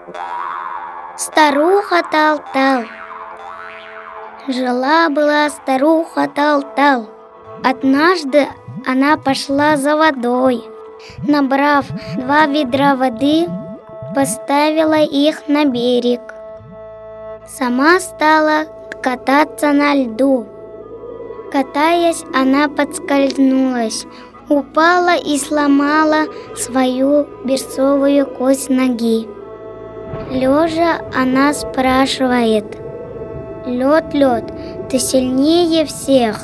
Старуха Тал-Тал. Жила-была старуха Тал-Тал. Однажды она пошла за водой. Набрав 2 ведра воды, поставила их на берег. Сама стала кататься на льду. Катаясь, она подскользнулась, упала и сломала свою берцовую кость ноги. Лежа, она спрашивает: «Лед, лед, ты сильнее всех?»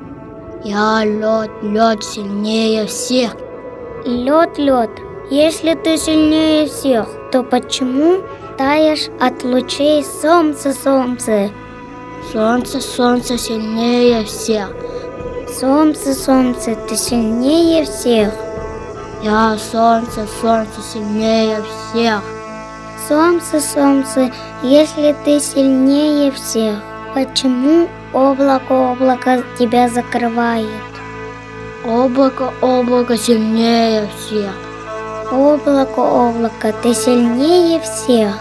Я лед, лед, сильнее всех. Лед, лед, если ты сильнее всех, то почему таешь от лучей солнца, солнце? Солнце, солнце, сильнее всех. Солнце, солнце, ты сильнее всех. Я солнце, солнце, сильнее всех. Солнце, солнце, если ты сильнее всех, почему облако, облако тебя закрывает? Облако, облако, сильнее всех. Облако, облако, ты сильнее всех.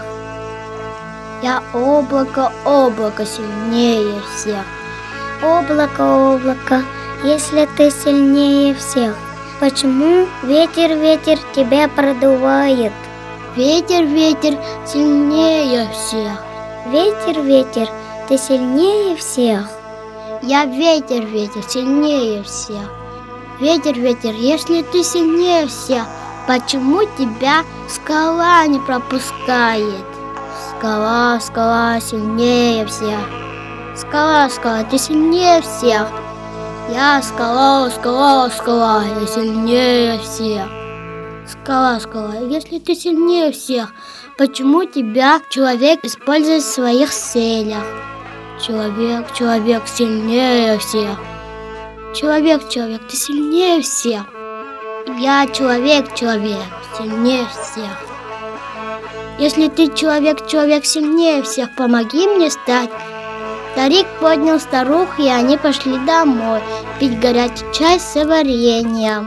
Я облако, облако, сильнее всех. Облако, облако, если ты сильнее всех, почему ветер, ветер тебя продувает? Ветер, ветер, сильнее всех. Ветер, ветер, ты сильнее всех. Я ветер, ветер, сильнее всех. Ветер, ветер, если ты сильнее всех, почему тебя скала не пропускает? Скала, скала, сильнее всех. Скала, скала, ты сильнее всех. Я скала, скала, скала, я сильнее всех. Скала, скала, если ты сильнее всех, почему тебя человек использует в своих целях? Человек, человек, сильнее всех. Человек, человек, ты сильнее всех. Я человек, человек, сильнее всех. Если ты человек, человек, сильнее всех, помоги мне стать. Старик поднял старуху, и они пошли домой пить горячий чай с вареньем.